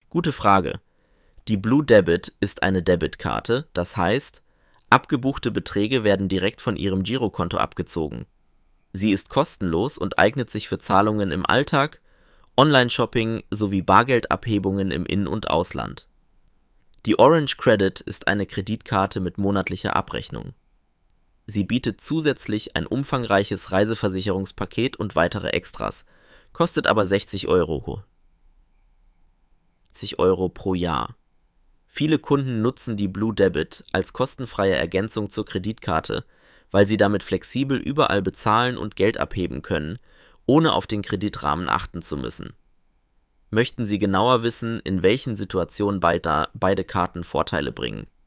Gute Frage. Die Blue Debit ist eine Debitkarte, das heißt, abgebuchte Beträge werden direkt von Ihrem Girokonto abgezogen. Sie ist kostenlos und eignet sich für Zahlungen im Alltag, Online-Shopping sowie Bargeldabhebungen im In- und Ausland. Die Orange Credit ist eine Kreditkarte mit monatlicher Abrechnung. Sie bietet zusätzlich ein umfangreiches Reiseversicherungspaket und weitere Extras, kostet aber 60 Euro pro Jahr. Viele Kunden nutzen die Blue Debit als kostenfreie Ergänzung zur Kreditkarte, weil sie damit flexibel überall bezahlen und Geld abheben können, ohne auf den Kreditrahmen achten zu müssen. Möchten Sie genauer wissen, in welchen Situationen beide Karten Vorteile bringen?